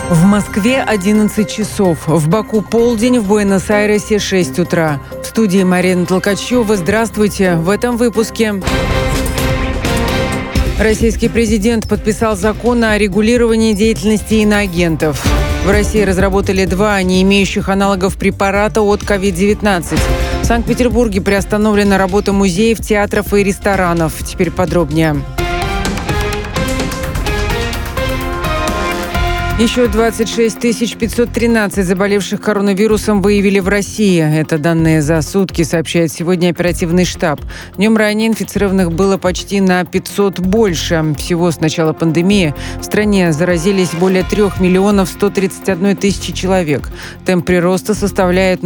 В Москве 11 часов, в Баку полдень, в Буэнос-Айресе 6 утра. В студии Марина Толкачева. Здравствуйте. В этом выпуске. Российский президент подписал закон о регулировании деятельности иноагентов. В России разработали 2 не имеющих аналогов препарата от COVID-19. В Санкт-Петербурге приостановлена работа музеев, театров и ресторанов. Теперь подробнее. Еще 26 513 заболевших коронавирусом выявили в России. Это данные за сутки, сообщает сегодня оперативный штаб. Днем ранее инфицированных было почти на 500 больше. Всего с начала пандемии в стране заразились более 3 131 000 человек. Темп прироста составляет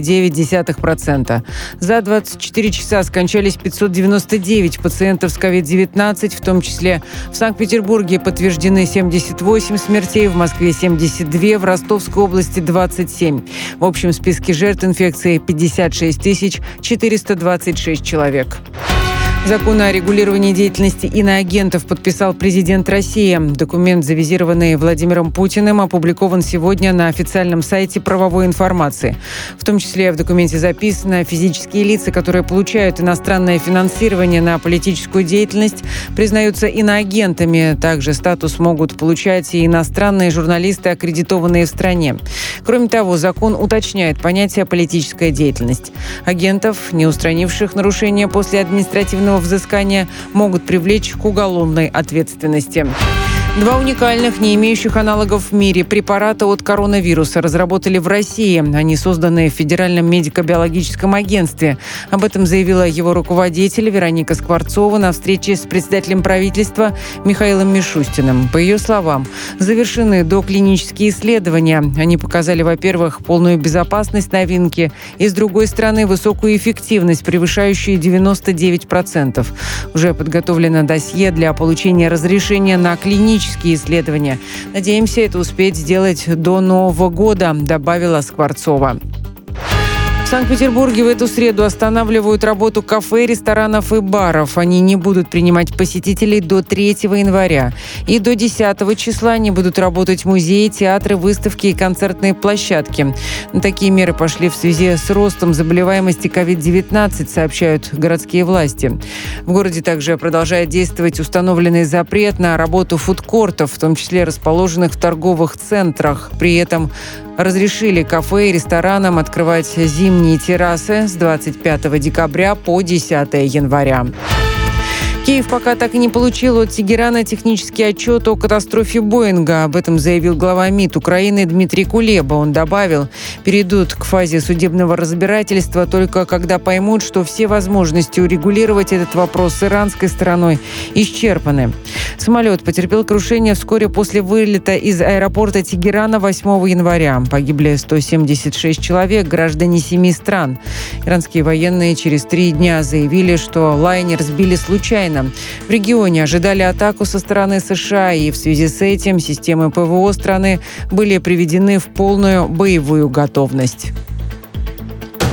0,9%. За 24 часа скончались 599 пациентов с COVID-19, в том числе в Санкт-Петербурге подтверждены 78 смертей, в Москве 72, в Ростовской области 27. В общем списке жертв инфекции 56 426 человек. Закон о регулировании деятельности иноагентов подписал президент России. Документ, завизированный Владимиром Путиным, опубликован сегодня на официальном сайте правовой информации. В том числе в документе записано: физические лица, которые получают иностранное финансирование на политическую деятельность, признаются иноагентами. Также статус могут получать и иностранные журналисты, аккредитованные в стране. Кроме того, закон уточняет понятие «политическая деятельность». Агентов, не устранивших нарушения после административного взыскания, могут привлечь к уголовной ответственности. 2 уникальных, не имеющих аналогов в мире препарата от коронавируса разработали в России. Они созданы в Федеральном медико-биологическом агентстве. Об этом заявила его руководитель Вероника Скворцова на встрече с председателем правительства Михаилом Мишустиным. По ее словам, завершены доклинические исследования. Они показали, во-первых, полную безопасность новинки и, с другой стороны, высокую эффективность, превышающую 99%. Уже подготовлено досье для получения разрешения на клинические исследования. Надеемся это успеть сделать до Нового года, добавила Скворцова. В Санкт-Петербурге в эту среду останавливают работу кафе, ресторанов и баров. Они не будут принимать посетителей до 3 января. И до 10 числа не будут работать музеи, театры, выставки и концертные площадки. Такие меры пошли в связи с ростом заболеваемости COVID-19, сообщают городские власти. В городе также продолжает действовать установленный запрет на работу фудкортов, в том числе расположенных в торговых центрах. При этом разрешили кафе и ресторанам открывать зимние террасы с 25 декабря по 10 января. Киев пока так и не получил от Тегерана технический отчет о катастрофе Боинга. Об этом заявил глава МИД Украины Дмитрий Кулеба. Он добавил, перейдут к фазе судебного разбирательства только когда поймут, что все возможности урегулировать этот вопрос с иранской стороной исчерпаны. Самолет потерпел крушение вскоре после вылета из аэропорта Тегерана 8 января. Погибли 176 человек, граждане 7 стран. Иранские военные через 3 дня заявили, что лайнер сбили случайно. В регионе ожидали атаку со стороны США, и в связи с этим системы ПВО страны были приведены в полную боевую готовность.